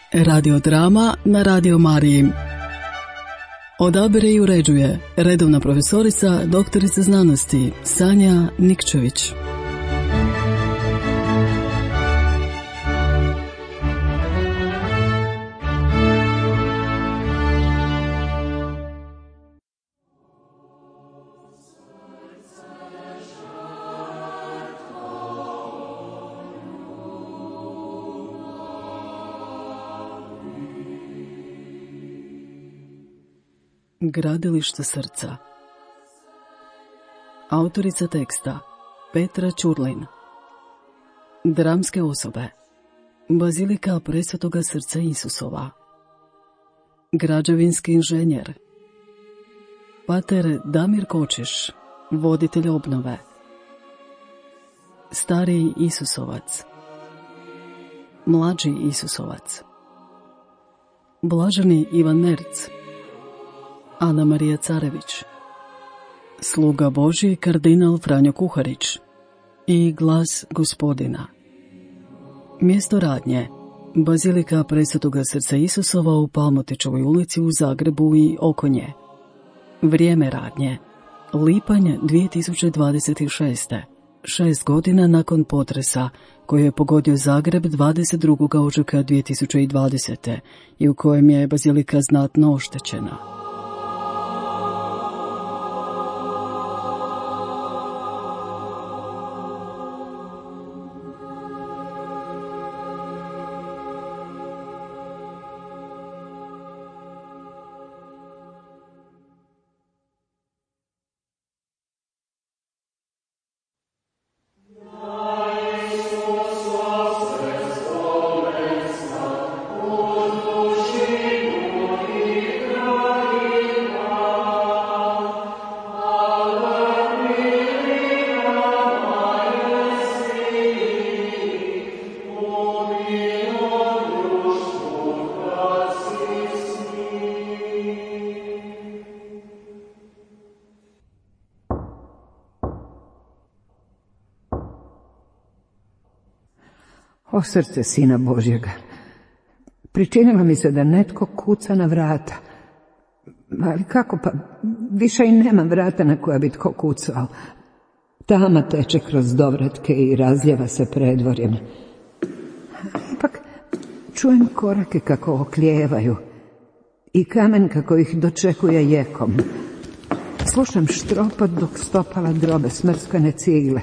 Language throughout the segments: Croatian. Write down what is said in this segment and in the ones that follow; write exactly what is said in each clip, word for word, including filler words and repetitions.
Radiodrama na Radio Mariji. Odabire i uređuje redovna profesorica, doktorica znanosti Sanja Nikčević. Gradilište srca. Autorica teksta Petra Ćurlin. Dramske osobe: Bazilika Presvetoga srca Isusova. Građevinski inženjer pater Damir Kočiš, voditelj obnove. Stariji Isusovac, mlađi Isusovac. Blaženi Ivan Nerc, Ana Marija Carević, sluga Božji kardinal Franjo Kuharić i Glas Gospodina. Mjesto radnje: Bazilika Presvetoga srca Isusova u Palmotićevoj ulici u Zagrebu i oko nje. Vrijeme radnje: lipanj dvije tisuće dvadeset šeste. Šest godina nakon potresa koji je pogodio Zagreb dvadeset drugog ožujka dvije tisuće dvadesete. i u kojem je bazilika znatno oštećena. O srce Sina Božjega, pričinilo mi se da netko kuca na vrata. Ali kako, pa više i nema vrata na koja bi tko kucao. Tama teče kroz dovratke i razljeva se predvorjem. Ipak čujem korake kako oklijevaju i kamen kako ih dočekuje jekom. Slušam štropot dok stopala drobe smrskane cigle.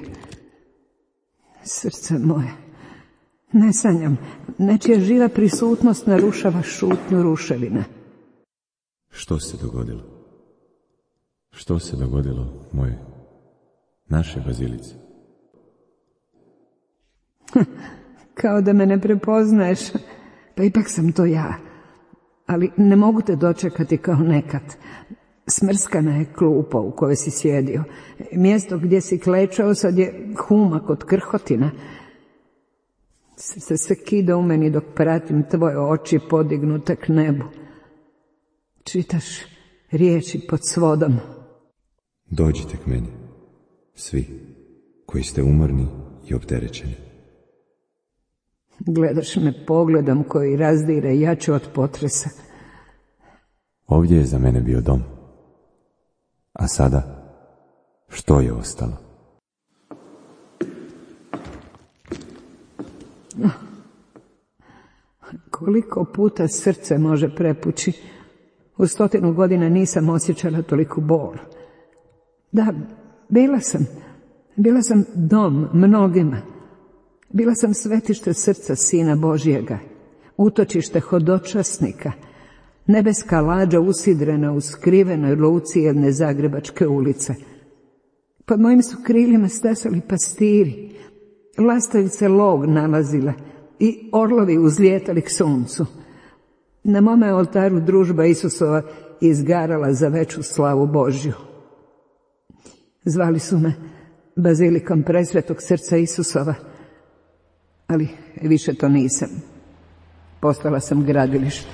Srce moje, ne sanjam, nečija živa prisutnost narušava šutnju ruševina. Što se dogodilo? Što se dogodilo, moje, naše bazilice? Kao da me ne prepoznaješ, pa ipak sam to ja. Ali ne mogu te dočekati kao nekad. Smrskana je klupa u kojoj si sjedio. Mjesto gdje si klečao sad je humak od krhotina. Srce se kida u meni dok pratim tvoje oči podignute k nebu. Čitaš riječi pod svodom. Dođite k meni, svi koji ste umorni i opterećeni. Gledaš me pogledom koji razdire jače od potresa. Ovdje je za mene bio dom. A sada, što je ostalo? Koliko puta srce može prepući. U stotinu godina nisam osjećala toliku bol. Da, bila sam. Bila sam dom mnogima. Bila sam svetište srca Sina Božjega, utočište hodočasnika, nebeska lađa usidrena u skrivenoj luci jedne zagrebačke ulice. Pod mojim su krilima stasali pastiri, lastavice lov nalazile i orlovi uzlijetali k suncu. Na mome oltaru družba Isusova izgarala za veću slavu Božju. Zvali su me bazilikom Presvetog srca Isusova, ali više to nisam. Postala sam gradilište.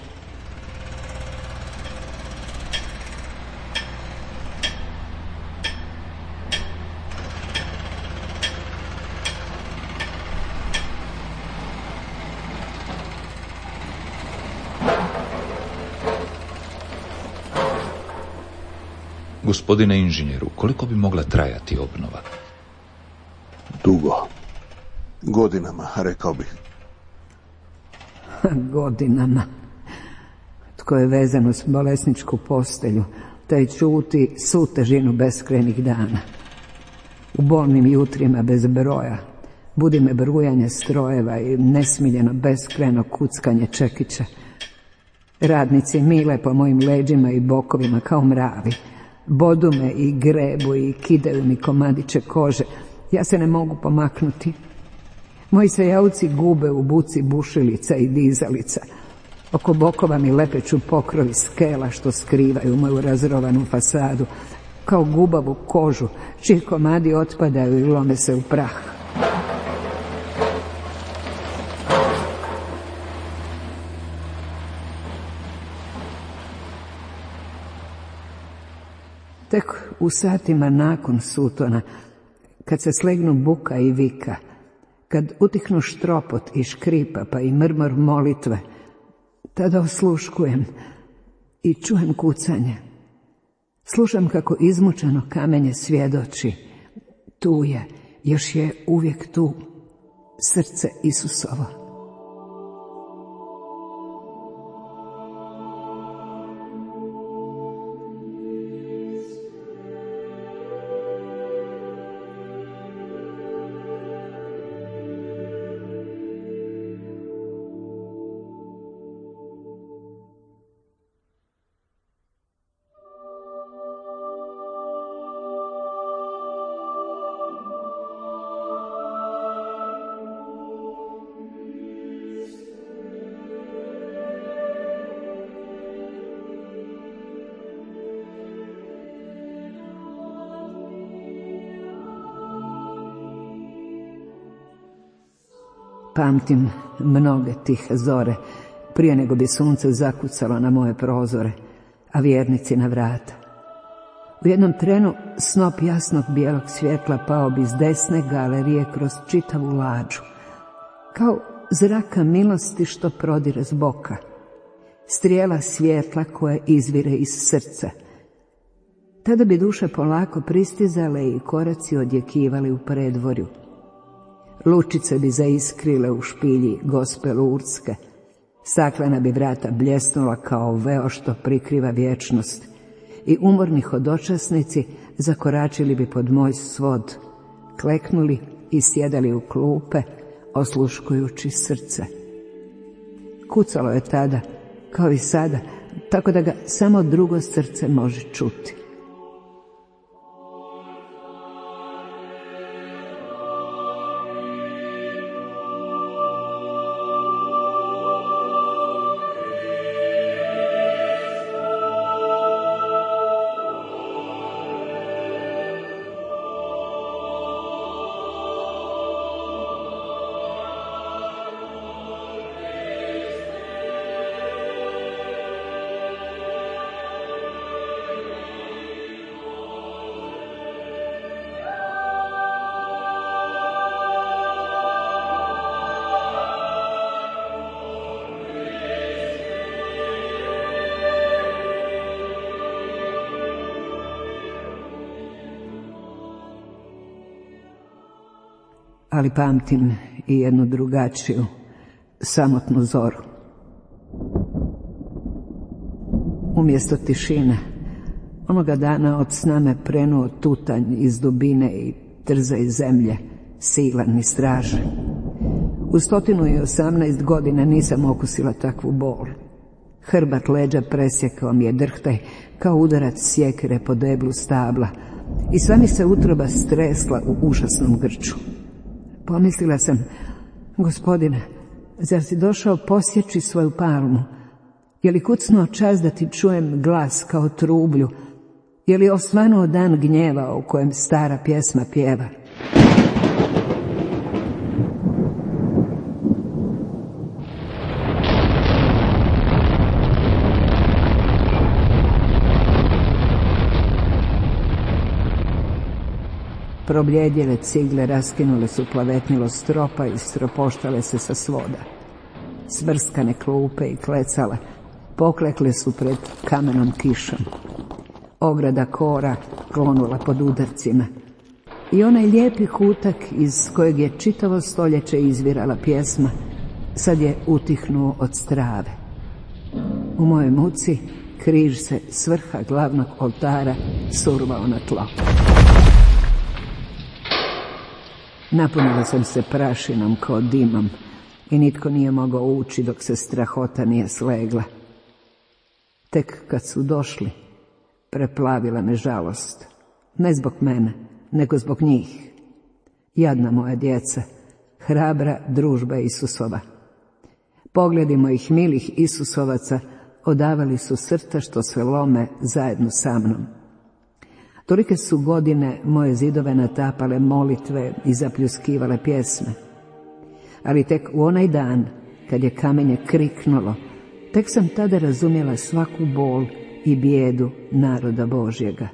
Gospodine inženjeru, koliko bi mogla trajati obnova? Dugo. Godinama, rekao bih. Godinama. Tko je vezan uz bolesničku postelju, taj čuti svu težinu beskrajnih dana. U bolnim jutrima bez broja budi me brujanje strojeva i nesmiljeno beskrajno kuckanje čekića. Radnici mile po mojim leđima i bokovima kao mravi. Bodu me i grebu i kidaju mi komadiće kože. Ja se ne mogu pomaknuti. Moji se jauci gube u buci bušilica i dizalica. Oko bokova mi lepeću pokrovi skela što skrivaju moju razrovanu fasadu, kao gubavu kožu, čiji komadi otpadaju i lome se u prah. Tek u satima nakon sutona, kad se slegnu buka i vika, kad utihnu štropot i škripa pa i mrmor molitve, tada osluškujem i čujem kucanje. Slušam kako izmučeno kamenje svjedoči. Tu je, još je uvijek tu, srce Isusovo. Pamtim mnoge tihe zore, prije nego bi sunce zakucalo na moje prozore, a vjernici na vrata. U jednom trenu snop jasnog bijelog svjetla pao bi s desne galerije kroz čitavu lađu, kao zraka milosti što prodire s boka, strijela svjetla koja izvire iz srca. Tada bi duše polako pristizale i koraci odjekivali u predvorju. Lučice bi zaiskrile u špilji Gospe Lurdske. Staklena bi vrata bljesnula kao veo što prikriva vječnost i umorni hodočasnici zakoračili bi pod moj svod, kleknuli i sjedali u klupe, osluškujući srce. Kucalo je tada, kao i sada, tako da ga samo drugo srce može čuti. Ali pamtim i jednu drugačiju, samotnu zoru. Umjesto tišine, onoga dana od sna me prenuo tutanj iz dubine i trza iz zemlje, silan i stražan. U stotinu i osamnaest godina nisam okusila takvu bol. Hrbat leđa presjekao mi je drhtaj kao udarac sjekire po deblu stabla i sva mi se utroba stresla u užasnom grču. Pomislila sam, Gospodine, zar si došao posjeći svoju palmu? Je li kucnuo čas da ti čujem glas kao trublju? Je li osvanuo dan gnjeva o kojem stara pjesma pjeva? Probljedjele cigle raskinule su plavetnilo stropa i stropoštale se sa svoda. Svrskane klupe i klecala poklekle su pred kamenom kišom. ograda kora klonula pod udarcima i onaj lijepi kutak iz kojeg je čitavo stoljeće izvirala pjesma sad je utihnuo od strave. U mojoj muci križ se s vrha glavnog oltara survao na tlo. Napunila sam se prašinom kao dimom i nitko nije mogao ući dok se strahota nije slegla. Tek kad su došli, preplavila me žalost. Ne zbog mene, nego zbog njih. Jadna moja djeca, hrabra družba Isusova. Pogledi mojih milih Isusovaca odavali su srca što se lome zajedno sa mnom. Tolike su godine moje zidove natapale molitve i zapljuskivale pjesme. Ali tek u onaj dan, kad je kamenje kriknulo, tek sam tada razumjela svaku bol i bijedu naroda Božjega.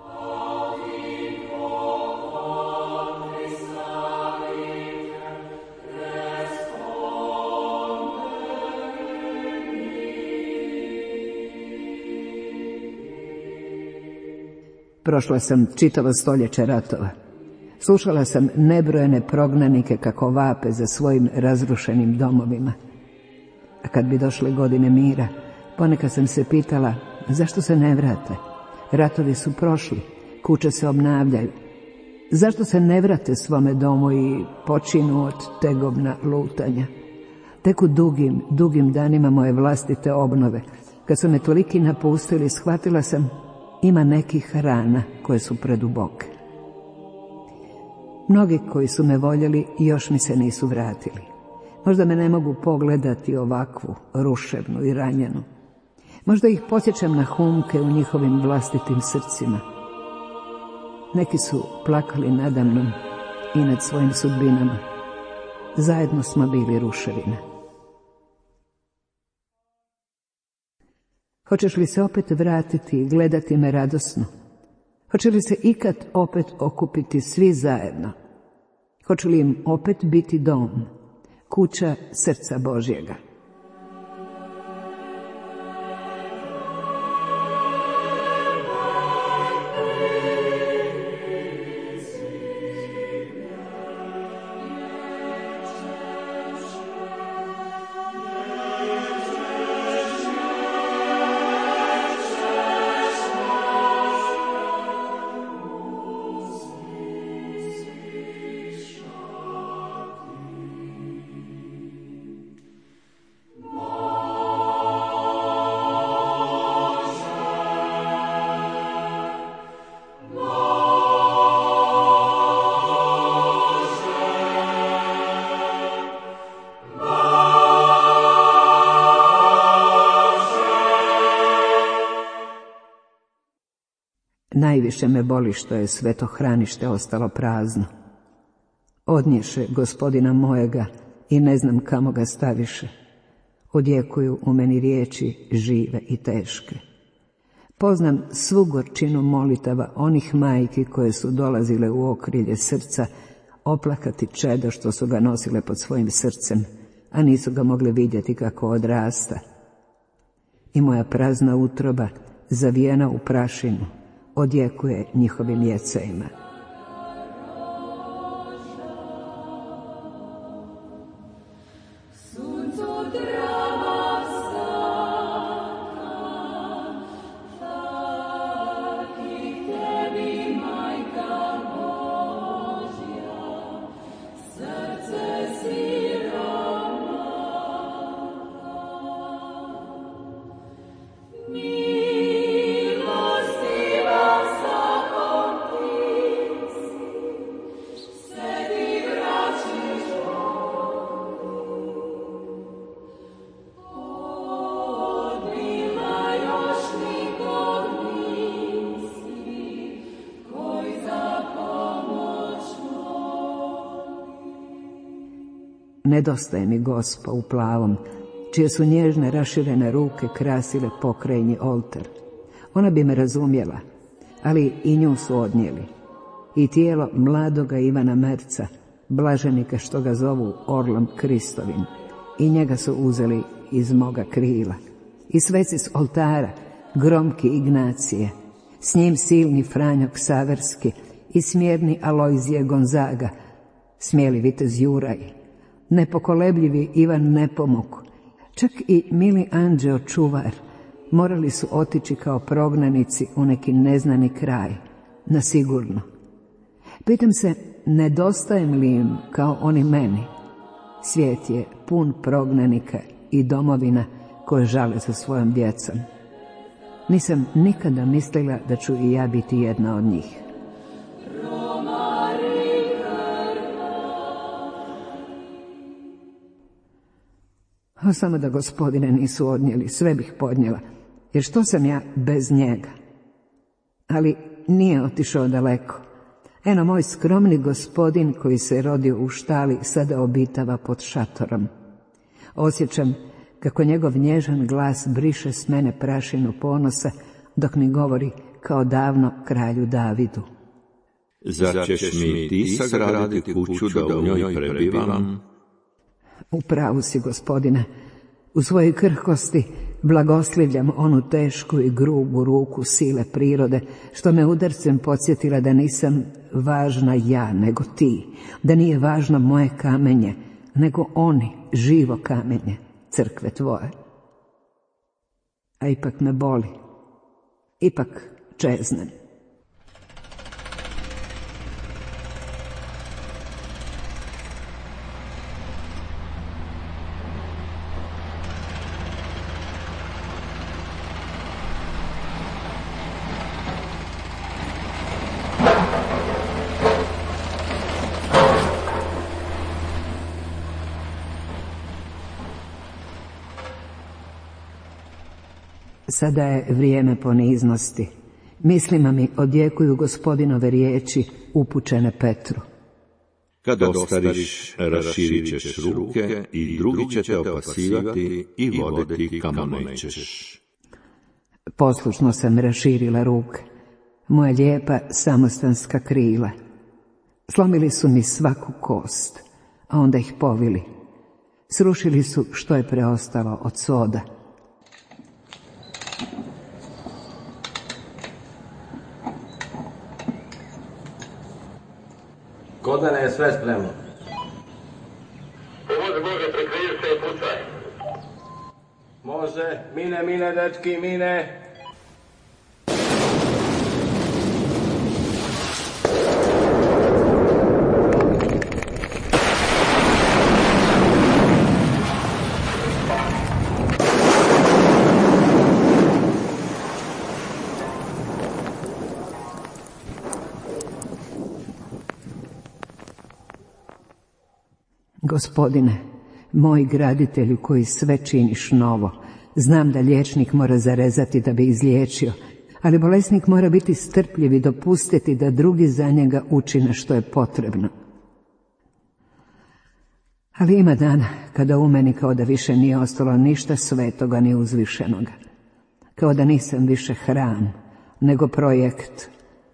Prošla sam čitavo stoljeće ratova. Slušala sam nebrojene prognanike kako vape za svojim razrušenim domovima. A kad bi došle godine mira, ponekad sam se pitala zašto se ne vrate. Ratovi su prošli, kuće se obnavljaju. Zašto se ne vrate svome domu i počinu od tegobna lutanja? Tek u dugim, dugim danima moje vlastite obnove, kad su me toliki napustili, shvatila sam ima nekih rana koje su preduboke. Mnogi koji su me voljeli još mi se nisu vratili. Možda me ne mogu pogledati ovakvu, ruševnu i ranjenu. Možda ih podsjećam na humke u njihovim vlastitim srcima. Neki su plakali nadamnom i nad svojim sudbinama. Zajedno smo bili ruševina. Hoćeš li se opet vratiti i gledati me radosno? Hoće li se ikad opet okupiti svi zajedno? Hoće li im opet biti dom, kuća srca Božjega? Najviše me boli što je sveto hranište ostalo prazno. Odnješe Gospodina mojega i ne znam kamo ga staviše. Odjekuju u meni riječi žive i teške. Poznam svu gorčinu molitava onih majki koje su dolazile u okrilje srca oplakati čedo što su ga nosile pod svojim srcem, a nisu ga mogle vidjeti kako odrasta. I moja prazna utroba, zavijena u prašinu, odjekuje njihovim jecejima. Nedostaje mi Gospa u plavom, čije su nježne raširene ruke krasile pokrajnji oltar. Ona bi me razumjela, ali i nju su odnijeli. I tijelo mladoga Ivana Merca, blaženika što ga zovu Orlom Kristovim, i njega su uzeli iz moga krila. I sveci s oltara, gromki Ignacije, S njim silni Franjo Ksaverski i smjerni Alojzije Gonzaga, smjeli vitez Juraj, nepokolebljivi Ivan Nepomuk, čak i mili Anđeo Čuvar morali su otići kao prognanici u neki neznani kraj, na sigurno. Pitam se, nedostajem li im kao oni meni? Svijet je pun prognanika i domovina koje žale za svojom djecom. Nisam nikada mislila da ću i ja biti jedna od njih. A samo da Gospodine nisu odnijeli, sve bih podnijela, jer što sam ja bez njega? Ali nije otišao daleko. Eno, moj skromni Gospodin koji se rodio u štali sada obitava pod šatorom. Osjećam kako njegov nježan glas briše s mene prašinu ponosa, dok mi govori kao davno kralju Davidu. Zar ćeš mi ti sagraditi kuću da u njoj prebivam? U pravu si, Gospodine. U svojoj krhkosti blagoslivljam onu tešku i grubu ruku sile prirode, što me udarcem podsjetila da nisam važna ja, nego ti, da nije važno moje kamenje, nego oni, živo kamenje, crkve tvoje. A ipak me boli, ipak čeznem. Sada je vrijeme poniznosti. Mislima mi odjekuju Gospodinove riječi upućene Petru. Kad ostariš, raširit ćeš ruke i drugi će te opasivati i voditi kamo nećeš. Poslušno sam raširila ruke, moja lijepa samostanska krila. Slomili su mi svaku kost, a onda ih povili. Srušili su što je preostalo od svoda. Kodane je sve spremno. Pomozi Bože, prekriju se i pucaj. Može, mine, mine, dečki, mine. Gospodine, moj graditelju koji sve činiš novo, znam da liječnik mora zarezati da bi izliječio, ali bolesnik mora biti strpljiv i dopustiti da drugi za njega učine što je potrebno. Ali ima dana kada u meni kao da više nije ostalo ništa svetoga ni uzvišenoga, kao da nisam više hram, nego projekt.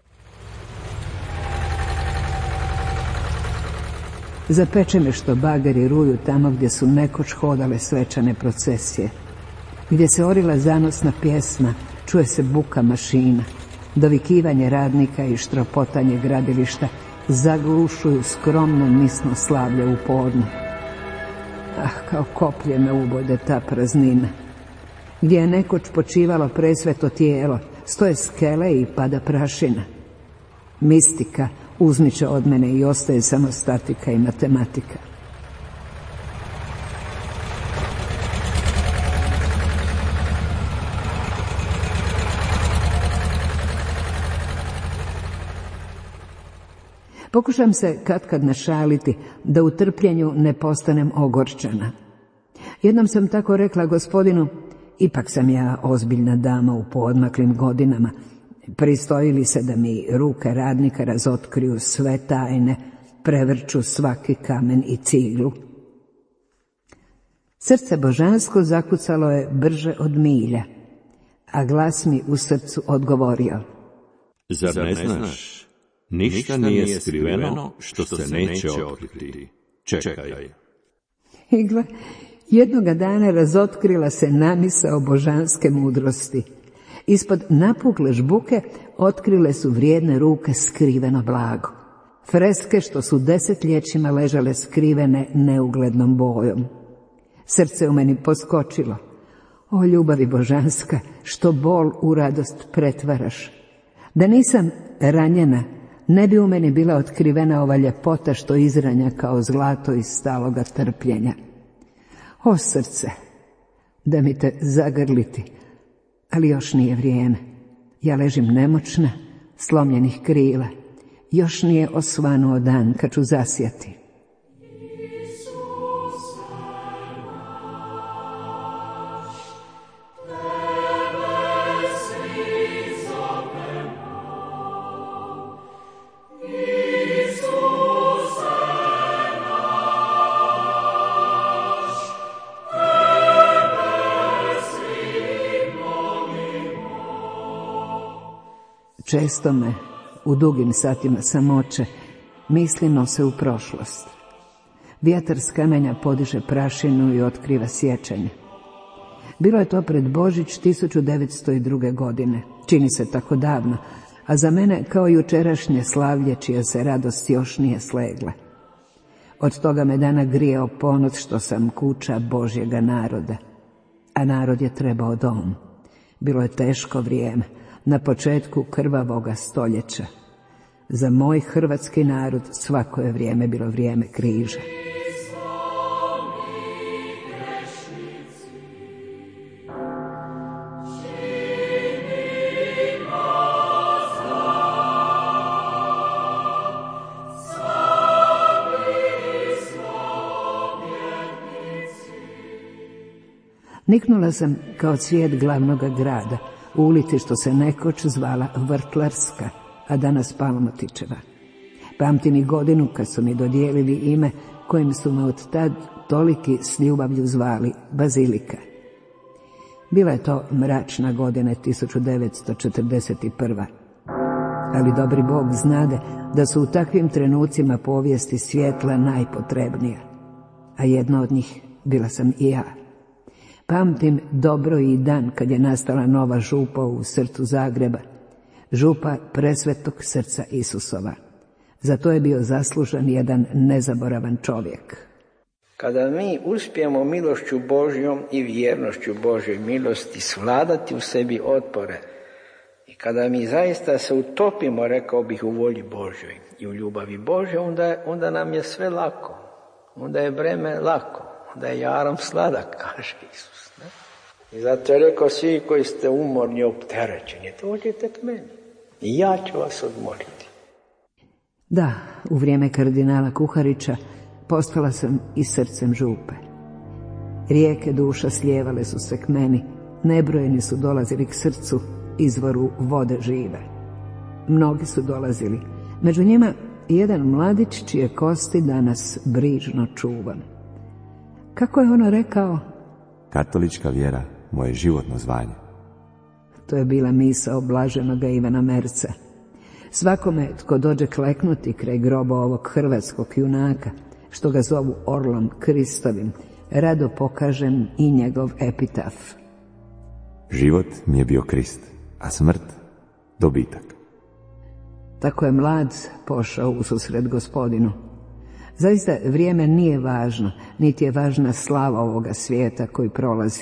Zapeče me što bageri ruju tamo gdje su nekoć hodale svečane procesije, gdje se orila zanosna pjesma, čuje se buka mašina, dovikivanje radnika i štropotanje gradilišta zaglušuju skromno misno slavlje u podne. Ah, kao koplje me ubode ta praznina. Gdje je nekoć počivalo presveto tijelo, stoje skele i pada prašina. Mistika uzmiče od mene i ostaje samo statika i matematika. Pokušam se katkad našaliti da u trpljenju ne postanem ogorčana. Jednom sam tako rekla Gospodinu, ipak sam ja ozbiljna dama u poodmaklim godinama, pristoji li se da mi ruke radnika razotkriju sve tajne, prevrću svaki kamen i ciglu. Srce božansko zakucalo je brže od milja, a glas mi u srcu odgovorio. Zar ne znaš, ništa nije skriveno što se neće otkriti. Čekaj. I gle, jednoga dana razotkrila se namisao božanske mudrosti. Ispod napukle žbuke otkrile su vrijedne ruke skriveno blago. Freske što su desetljećima ležale skrivene neuglednom bojom. Srce u meni poskočilo. O ljubavi božanska, što bol u radost pretvaraš. Da nisam ranjena, ne bi u meni bila otkrivena ova ljepota što izranja kao zlato iz staloga trpljenja. O srce, da mi te zagrliti, ali još nije vrijeme. Ja ležim nemoćna, slomljenih krila. Još nije osvanuo dan kad ću zasjati. Često me u dugim satima samoće misli nose u prošlost. Vjetar s kamenja podiže prašinu i otkriva sjećanje. Bilo je to pred Božić tisuću devetsto druge. godine. Čini se tako davno, a za mene kao jučerašnje slavlje čija se radost još nije slegla. Od toga me dana grijao ponos što sam kuća Božjega naroda, a narod je trebao dom. Bilo je teško vrijeme, na početku krvavoga stoljeća. Za moj hrvatski narod svako je vrijeme bilo vrijeme križa. Niknula sam kao cvijet glavnoga grada, u ulici što se nekoć zvala Vrtlarska, a danas Palmotićeva. Pamtim i godinu kad su mi dodijelili ime kojim su me od tad toliki s ljubavlju zvali Bazilika. Bila je to mračna godina tisuću devetsto četrdeset prva. Ali dobri Bog znade da su u takvim trenucima povijesti svjetla najpotrebnija, a jedna od njih bila sam i ja. Pamtim dobro i dan kad je nastala nova župa u srcu Zagreba, župa presvetog srca Isusova. Za to je bio zaslužan jedan nezaboravan čovjek. Kada mi uspijemo milošću Božjom i vjernošću Božjoj milosti svladati u sebi otpore i kada mi zaista se utopimo, rekao bih, u volji Božjoj i u ljubavi Božjoj, onda, onda nam je sve lako. Onda je breme lako. Onda je jaram sladak, kaže Isus. Ne? I zato je rekao, svi koji ste umorni, opterećeni, dođite k meni i ja ću vas odmoriti. Da, u vrijeme kardinala Kuharića postala sam i srcem župe. Rijeke duša slijevale su se k meni, nebrojeni su dolazili k srcu, izvoru vode žive. Mnogi su dolazili, među njima jedan mladić čije kosti danas brižno čuvam. Kako je ono rekao? Katolička vjera, moje životno zvanje. To je bila misao blaženoga Ivana Merca. Svakome tko dođe kleknuti kraj groba ovog hrvatskog junaka, što ga zovu Orlom Kristovim, rado pokažem i njegov epitaf. Život mi je bio Krist, a smrt dobitak. Tako je mlad pošao u susret Gospodinu. Zaista vrijeme nije važno, niti je važna slava ovoga svijeta koji prolazi.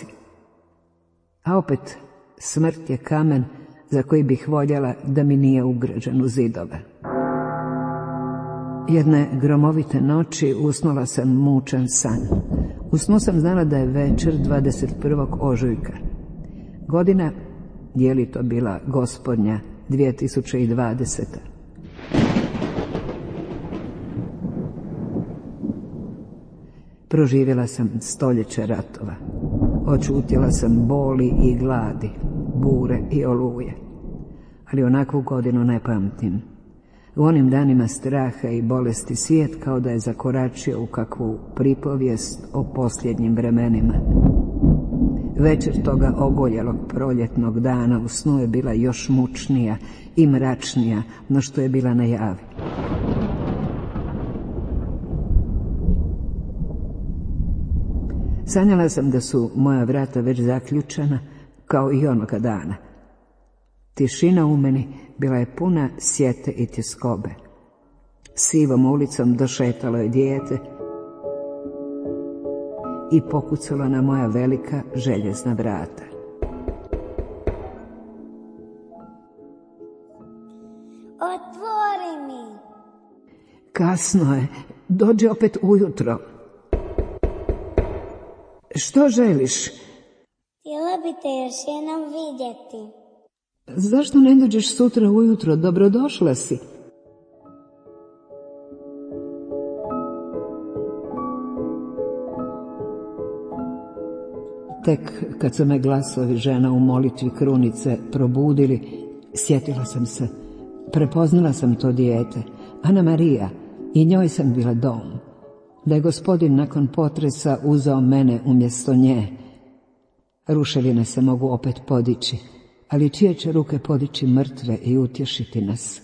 A opet, smrt je kamen za koji bih voljela da mi nije ugrađen u zidove. Jedne gromovite noći usnula sam mučan san. U snu sam znala da je večer dvadeset prvog ožujka. Godina, je li to bila gospodnja dvije tisuće dvadeseta. Proživjela sam stoljeće ratova. Očutila sam boli i gladi, bure i oluje. Ali onakvu godinu ne pamtim. U onim danima straha i bolesti svijet kao da je zakoračio u kakvu pripovijest o posljednjim vremenima. Večer toga ogoljelog proljetnog dana u snu je bila još mučnija i mračnija no što je bila na javi. Sanjala sam da su moja vrata već zaključana, kao i onoga dana. Tišina u meni bila je puna sjete i tjeskobe. Sivom ulicom došetalo je dijete i pokucalo na moja velika željezna vrata. Otvori mi. Kasno je, dođi opet ujutro. Što želiš? Htjela bi te još jednom vidjeti. Zašto ne dođeš sutra ujutro? Dobrodošla si. Tek kad su me glasovi žena u molitvi krunice probudili, sjetila sam se. Prepoznala sam to dijete, Ana Marija, i njoj sam bila dom. Da je Gospodin nakon potresa uzeo mene umjesto nje. Ruševine se mogu opet podići, ali čije će ruke podići mrtve i utješiti nas?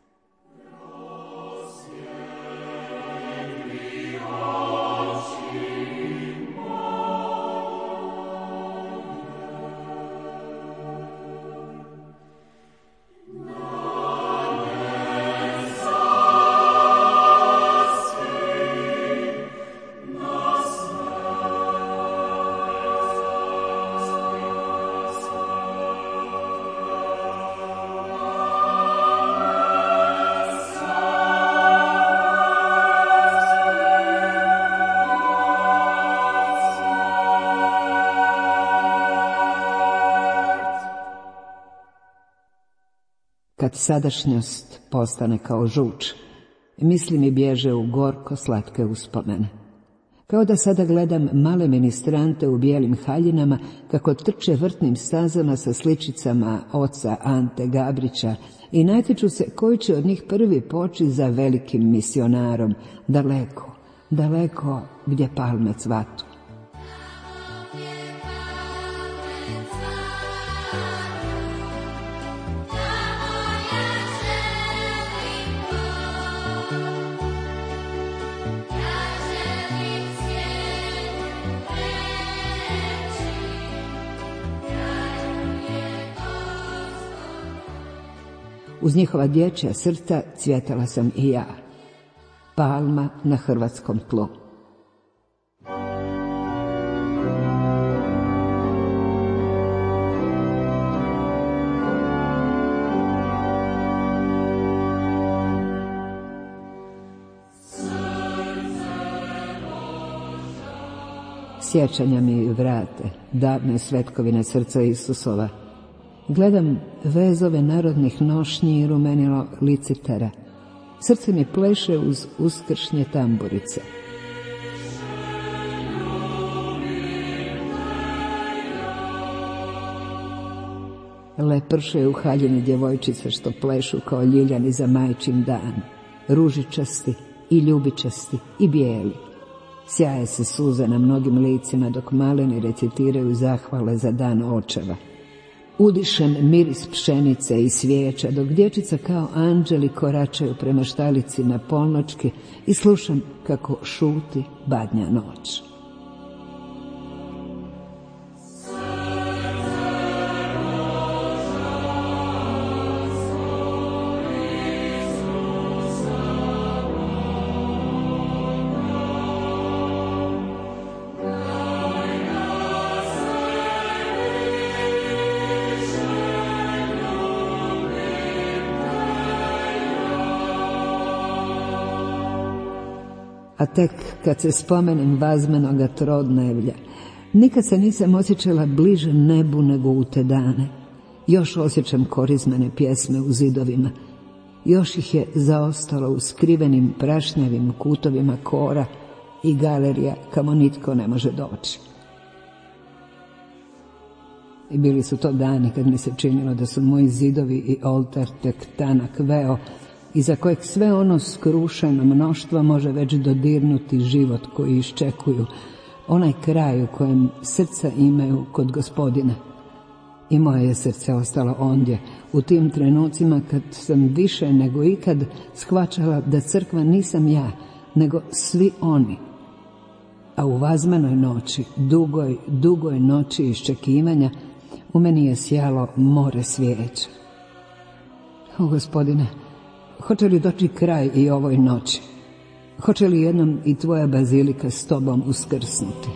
Kad sadašnjost postane kao žuč, misli mi bježe u gorko slatke uspomene. Kao da sada gledam male ministrante u bijelim haljinama kako trče vrtnim stazama sa sličicama oca Ante Gabrića i natječu se koji će od njih prvi poći za velikim misionarom, daleko, daleko gdje palme cvatu. Uz njihova dječja srca cvjetala sam i ja. Palma na hrvatskom tlu. Sjećanja mi vrate, davne svetkovine srca Isusova. Gledam vezove narodnih nošnji i rumenilo licitera. Srce mi pleše uz uskršnje tamburice. Leprše u haljini djevojčice što plešu kao ljiljani za majčin dan. Ružičasti i ljubičasti i bijeli. Sjaje se suze na mnogim licima dok maleni recitiraju zahvale za dan očeva. Udišem miris pšenice i svijeća, dok dječica kao anđeli koračaju prema štalici na polnočki i slušam kako šuti badnja noć. A tek kad se spomenem vazmenoga trodnevlja, nikad se nisam osjećala bliže nebu nego u te dane. Još osjećam korizmene pjesme u zidovima. Još ih je zaostalo u skrivenim prašnjavim kutovima kora i galerija kamo nitko ne može doći. I bili su to dani kad mi se činilo da su moji zidovi i oltar tek tanak veo, iza kojeg sve ono skrušeno mnoštvo može već dodirnuti život koji iščekuju, onaj kraj u kojem srca imaju kod Gospodina. I moje je srce ostalo ondje, u tim trenucima kad sam više nego ikad shvaćala da crkva nisam ja, nego svi oni. A u vazmanoj noći, dugoj, dugoj noći iščekivanja, u meni je sjalo more svijeća. O Gospodine, hoće li doći kraj i ovoj noći? Hoće li jednom i tvoja bazilika s tobom uskrsnuti?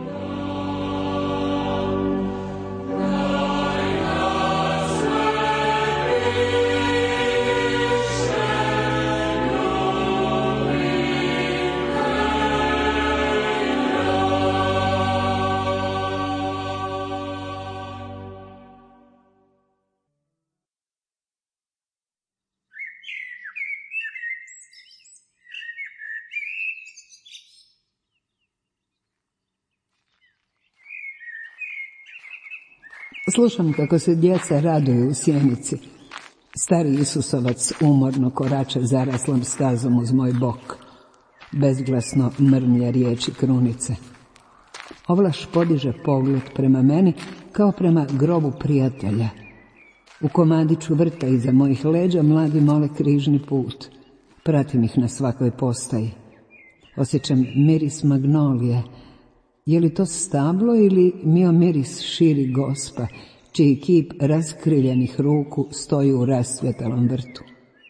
Slušam kako se djeca raduju u sjenici. Stari Isusovac umorno korača zaraslom stazom uz moj bok. Bezglasno mrmlje riječi krunice. Ovlaš podiže pogled prema meni kao prema grobu prijatelja. U komadiću vrta iza mojih leđa mladi mole križni put. Pratim ih na svakoj postaji. Osjećam miris magnolije. Je li to stablo ili mio miris širi Gospa, čiji kip raskriljenih ruku stoji u rasvjetalom vrtu?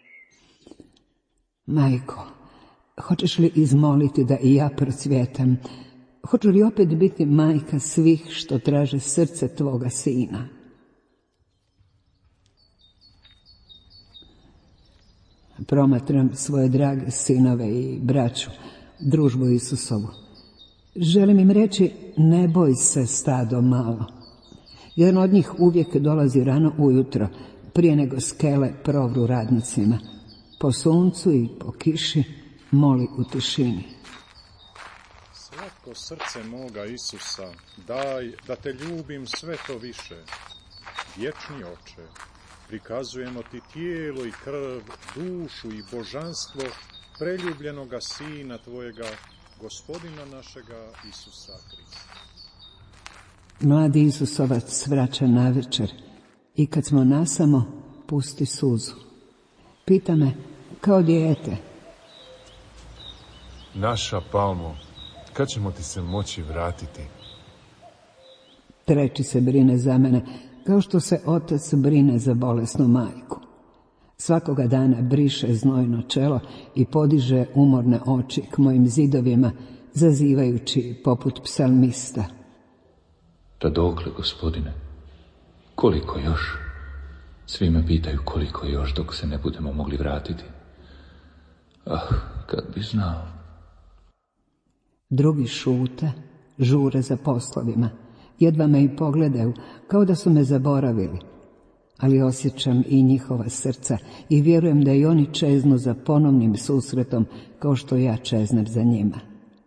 Majko, hoćeš li izmoliti da i ja procvjetam? Hoću li opet biti majka svih što traže srce tvoga sina? Promatram svoje drage sinove i braću, družbu Isusovu. Želim im reći, ne boj se, stado malo. Jedan od njih uvijek dolazi rano ujutro, prije nego skele provru radnicima. Po suncu i po kiši moli u tišini. Slatko srce moga Isusa, daj da te ljubim sve to više. Vječni Oče, prikazujemo ti tijelo i krv, dušu i božanstvo preljubljenoga Sina tvojega, Gospodina našega Isusa Krista. Mladi Isusovac vraća navečer i kad smo nasamo, pusti suzu. Pita me, kao dijete. Naša Palmo, kad ćemo ti se moći vratiti? Treći se brine za mene, kao što se otac brine za bolesnu majku. Svakoga dana briše znojno čelo i podiže umorne oči k mojim zidovima, zazivajući poput psalmista. Da dokle, Gospodine? Koliko još? Svi me pitaju koliko još dok se ne budemo mogli vratiti. Ah, kad bi znao. Drugi šute, žure za poslovima. Jedva me i pogledaju, kao da su me zaboravili. Ali osjećam i njihova srca i vjerujem da i oni čeznu za ponovnim susretom kao što ja čeznem za njima.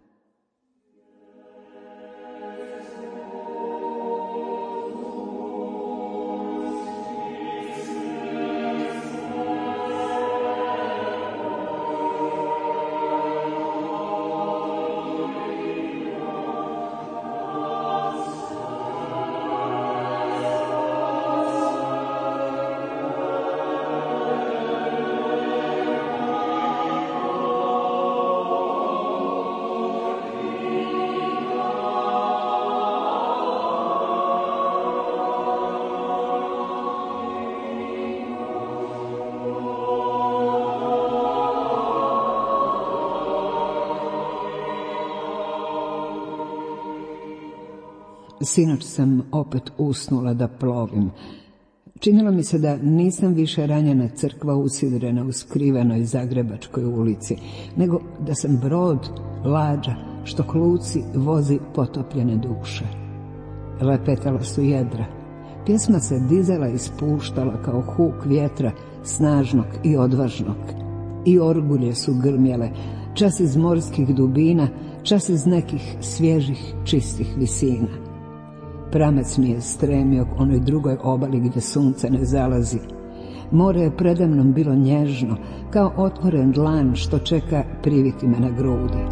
Sinoć sam opet usnula da plovim. Činilo mi se da nisam više ranjena crkva usidrena u skrivenoj Zagrebačkoj ulici, nego da sam brod, lađa, što k luci vozi potopljene duše. Lepetala su jedra. Pjesma se dizala i spuštala kao huk vjetra, snažnog i odvažnog. I orgulje su grmjele, čas iz morskih dubina, čas iz nekih svježih, čistih visina. Pramac mi je stremio k onoj drugoj obali gdje sunce ne zalazi. More je predamnom bilo nježno, kao otvoren dlan što čeka priviti me na grudi.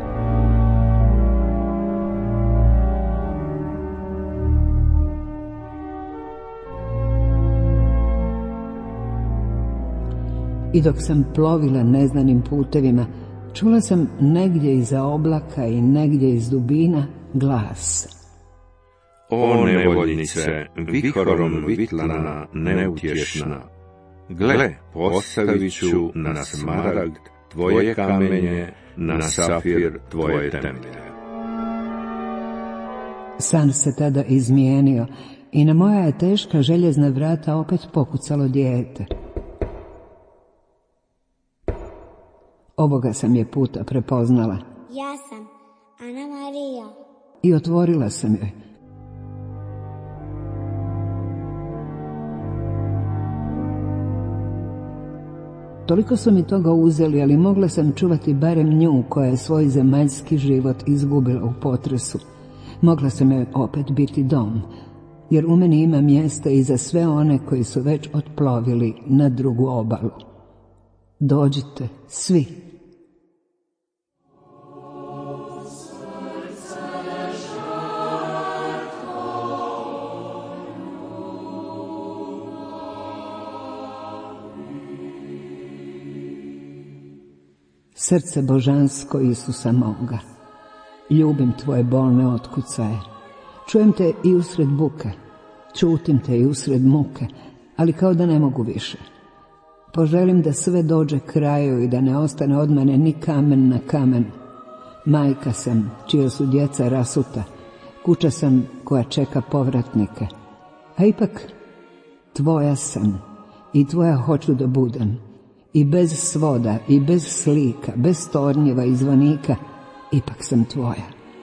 I dok sam plovila neznanim putevima, čula sam negdje iza oblaka i negdje iz dubina glas. O nevoljnice, vihorom vitlana, neutješna, Gle, postavit ću na smaragd tvoje kamenje, na safir tvoje temelje. San se tada izmijenio i na moja je teška željezna vrata opet pokucalo dijete. Ovoga sam je puta prepoznala. Ja sam Ana Marija. I otvorila sam joj. Toliko su mi toga uzeli, ali mogla sam čuvati barem nju koja je svoj zemaljski život izgubila u potresu. Mogla sam joj opet biti dom, jer u meni ima mjesta i za sve one koji su već otplovili na drugu obalu. Dođite, svi. Srce božansko Isusa moga, ljubim tvoje bolne otkucaje. Čujem te i usred buke, čutim te i usred muke, ali kao da ne mogu više. Poželim da sve dođe kraju i da ne ostane od mene ni kamen na kamenu. Majka sam, čija su djeca rasuta, kuća sam koja čeka povratnike. A ipak, tvoja sam i tvoja hoću da budem. I bez svoda, i bez slika, bez tornjeva i zvonika, ipak sam tvoja.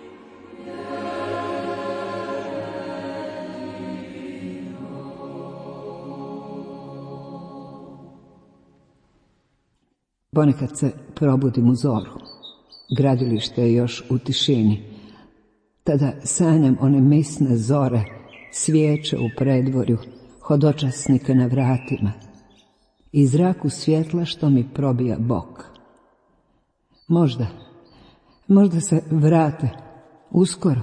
Ponekad se probudim u zoru. Gradilište je još u tišini. Tada sanjam one misne zore, svijeće u predvorju, hodočasnike na vratima i zraku svjetla što mi probija bok. Možda, možda se vrate, uskoro.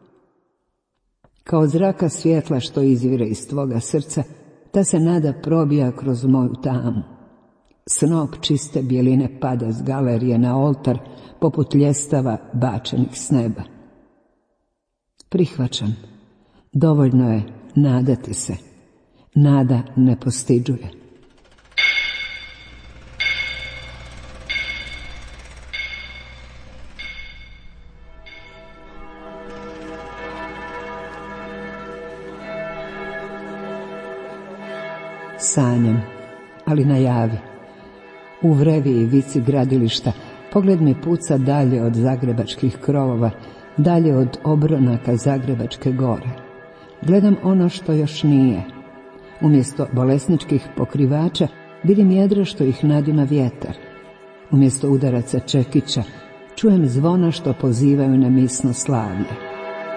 Kao zraka svjetla što izvire iz tvoga srca, ta se nada probija kroz moju tamu. Snop čiste bjeline pada s galerije na oltar, poput ljestava bačenih s neba. Prihvaćam, dovoljno je nadati se. Nada ne postiđuje. Sanjam, ali najavi. U vrevi i vici gradilišta pogled mi puca dalje od zagrebačkih krovova, dalje od obronaka Zagrebačke gore. Gledam ono što još nije. Umjesto bolesničkih pokrivača vidim jedra što ih nadima vjetar. Umjesto udaraca čekića čujem zvona što pozivaju na misno slavlje.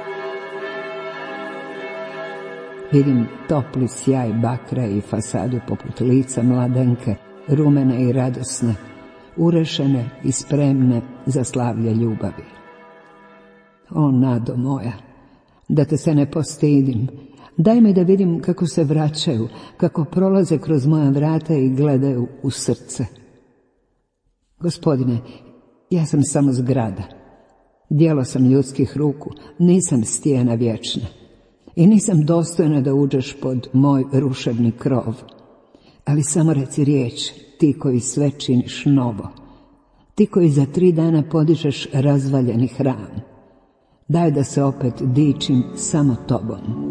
Vidim topli sjaj bakra i fasadu poput lica mladenke, rumene i radosne, urešene i spremne za slavlje ljubavi. O, nado moja, da te se ne postidim, daj mi da vidim kako se vraćaju, kako prolaze kroz moja vrata i gledaju u srce. Gospodine, ja sam samo zgrada, djelo sam ljudskih ruku, nisam stijena vječna. I nisam dostojna da uđeš pod moj ruševni krov. Ali samo reci riječ, ti koji sve činiš novo. Ti koji za tri dana podižeš razvaljeni hram. Daj da se opet dičim samo tobom.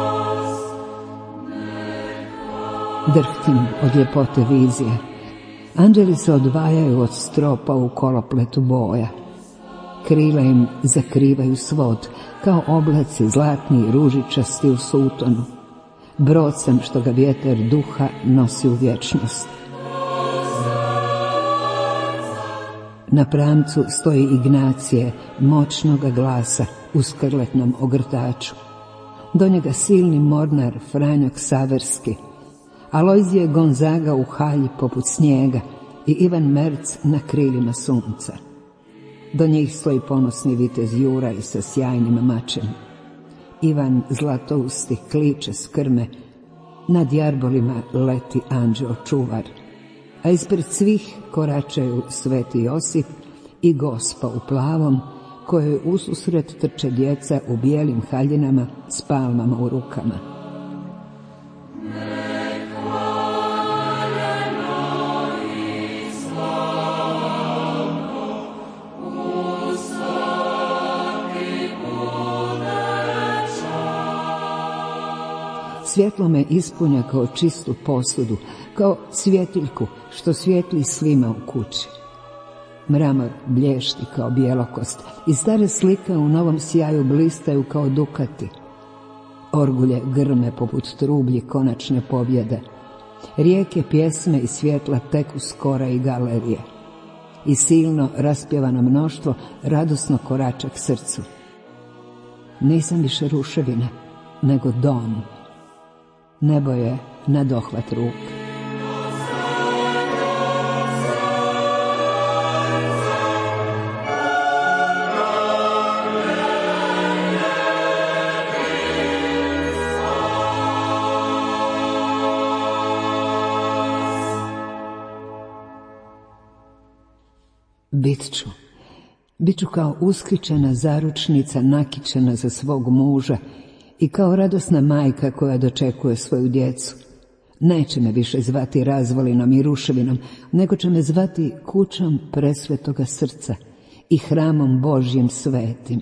Drhtim od ljepote vizije. Anđeli se odvajaju od stropa u kolopletu boja. Krila im zakrivaju svod, kao oblaci zlatni i ružičasti u sutonu, brodcem što ga vjetar duha nosi u vječnost. Na pramcu stoji Ignacije, moćnoga glasa u skrletnom ogrtaču. Do njega silni mornar Franjo Ksaverski, Alojzije Gonzaga u halji poput snijega i Ivan Merc na krilima sunca. Do njih stoji ponosni vitez Juraj sa sjajnim mačem. Ivan Zlatousti kliče s krme, nad jarbolima leti anđeo čuvar, a ispred svih koračaju sveti Josip i Gospa u plavom, kojoj ususret trče djeca u bijelim haljinama s palmama u rukama. Svjetlo me ispunja kao čistu posudu, kao svjetiljku što svijetli svima u kući. Mramor blješti kao bjelokost i stare slike u novom sjaju blistaju kao dukati. Orgulje grme poput trublji konačne pobjede. Rijeke pjesme i svjetla teku skora i galerije. I silno raspjevano mnoštvo radosno korača k srcu. Nisam više ruševina, nego dom. Nebo je na dohvat ruke. Bit ću. Bit ću kao uskričena zaručnica nakičena za svog muža i kao radosna majka koja dočekuje svoju djecu. Neće me više zvati razvolinom i ruševinom, nego će me zvati kućom presvetoga srca i hramom Božjim svetim.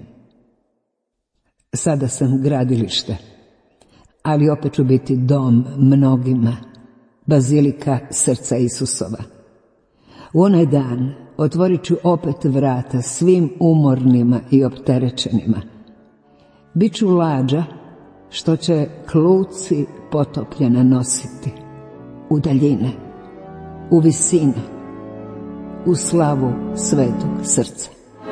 Sada sam gradilište, ali opet ću biti dom mnogima, bazilika srca Isusova. U onaj dan otvorit ću opet vrata svim umornima i opterećenima. Biću lađa što će kluci potopljena nositi u daljine, u visine, u slavu svetog srca.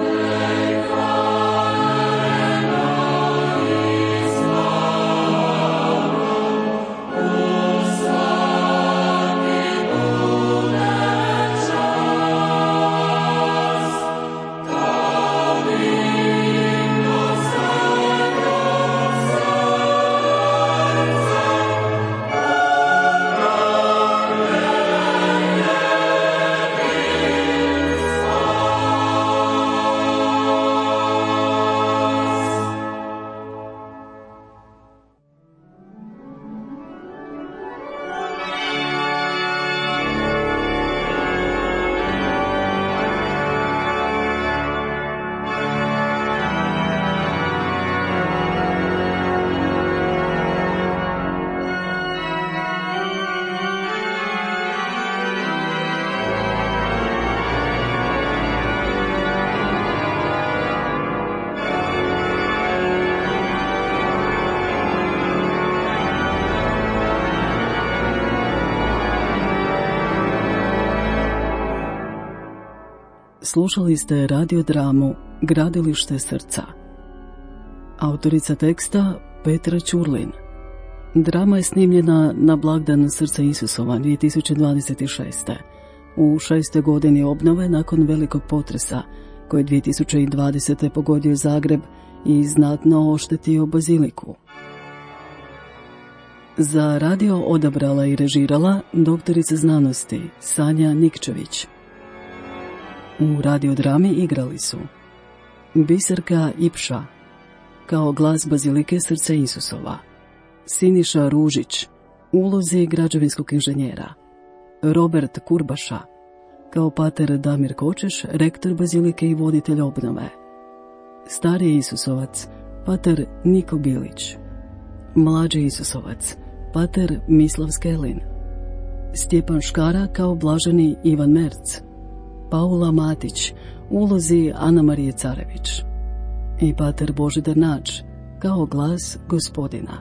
Slušali ste radiodramu Gradilište srca. Autorica teksta Petra Ćurlin. Drama je snimljena na blagdan Srca Isusova dvije tisuće dvadeset šeste. u šestoj godini obnove nakon velikog potresa koji je dvije tisuće dvadesete. pogodio Zagreb i znatno oštetio baziliku. Za radio odabrala i režirala doktorica znanosti Sanja Nikčević. U radiodrami igrali su Biserka Ipša kao glas bazilike Srca Isusova, Siniša Ružić u ulozi građevinskog inženjera, Robert Kurbaša kao pater Damir Kočeš, rektor bazilike i voditelj obnove, Stari Isusovac pater Niko Bilić, Mlađi Isusovac pater Mislav Skelin, Stjepan Škara kao blaženi Ivan Merc, Paula Matić u ulozi Ana Marije Carević i pater Božidar Nač kao glas Gospodina.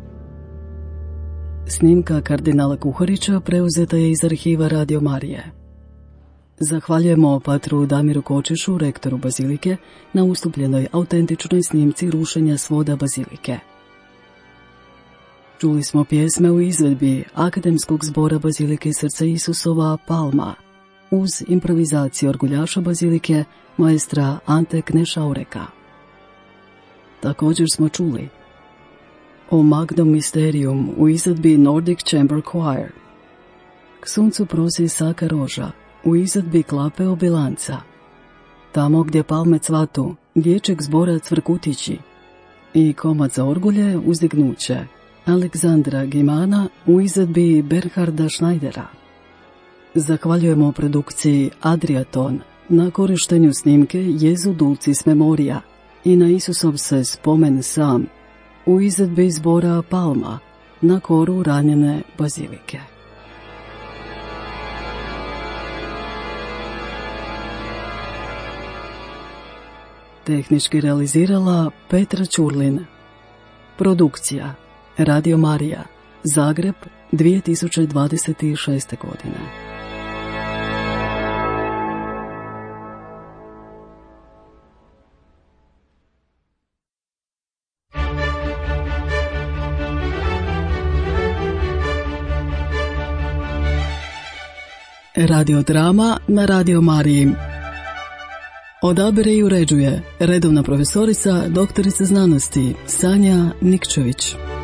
Snimka kardinala Kuharića preuzeta je iz arhiva Radio Marije. Zahvaljujemo patru Damiru Kočešu, rektoru Bazilike, na ustupljenoj autentičnoj snimci rušenja svoda Bazilike. Čuli smo pjesme u izvedbi Akademskog zbora Bazilike Srca Isusova Palma, uz improvizaciju orguljaša Bazilike, maestra Ante Knešaureka. Također smo čuli O Magnum Mysterium u izvedbi Nordic Chamber Choir, K suncu prosi Saka Roža u izvedbi Klape Obilanca, Tamo gdje palme cvatu, dječjeg zbora Cvrkutići i komad za orgulje Uzdignuće Aleksandra Gimana u izvedbi Bernharda Schneidera. Zahvaljujemo produkciji Adriaton na korištenju snimke Jezu Dulcis Memoria i na Isusov se spomen sam u izvedbi zbora Palma na koru ranjene Bazilike. Tehnički realizirala Petra Ćurlin. Produkcija Radio Marija, Zagreb, dvije tisuće dvadeset šeste. godine. Radiodrama na Radio Mariji. Odabire i uređuje redovna profesorica, doktorica znanosti Sanja Nikčević.